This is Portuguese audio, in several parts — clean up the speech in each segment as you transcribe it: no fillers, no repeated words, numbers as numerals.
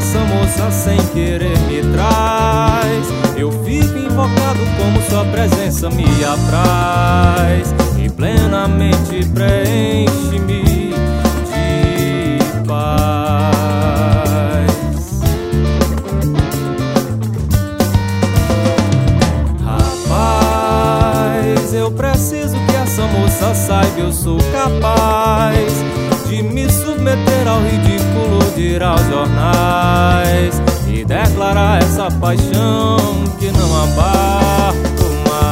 essa moça sem querer me traz. Eu fico invocado como sua presença me apraz e plenamente preenche-me de paz. Rapaz, eu preciso que essa moça saiba, eu sou capaz de me submeter ao ridículo, de ir aos jornais e declarar essa paixão que não abarco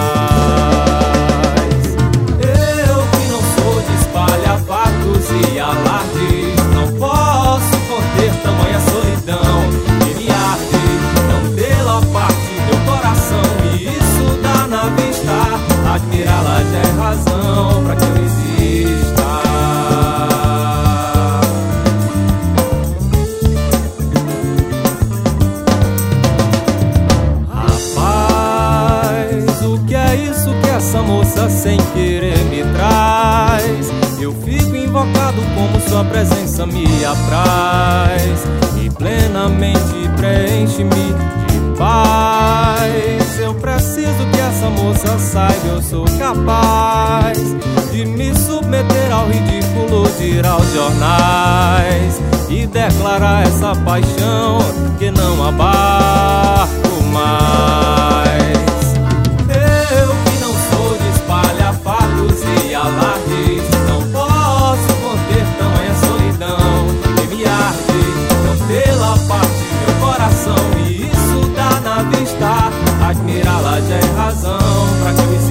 mais. Eu que não sou de espalha-fatos e alardes, não posso conter tamanha solidão que me arde, não pela parte do coração, e isso dá na vista. Admirá-la já é razão pra que eu exista. Essa moça sem querer me traz. Eu fico invocado como sua presença me apraz e plenamente preenche-me de paz. Eu preciso que essa moça saiba, eu sou capaz de me submeter ao ridículo, de ir aos jornais e declarar essa paixão que não abarco mais. E alardes, não posso conter tamanha solidão que me arde, não pela parte do meu coração, e isso dá na vista. Admirá-la já é razão pra que eu